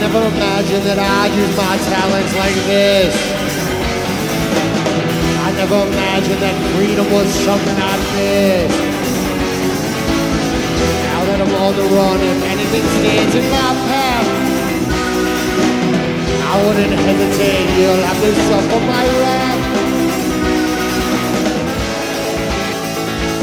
never imagined that I'd use my talents like this. I never imagined that freedom was something I'd miss. Now that I'm on the run, if anything stands in my path, I wouldn't hesitate, you'll have to suffer my wrath.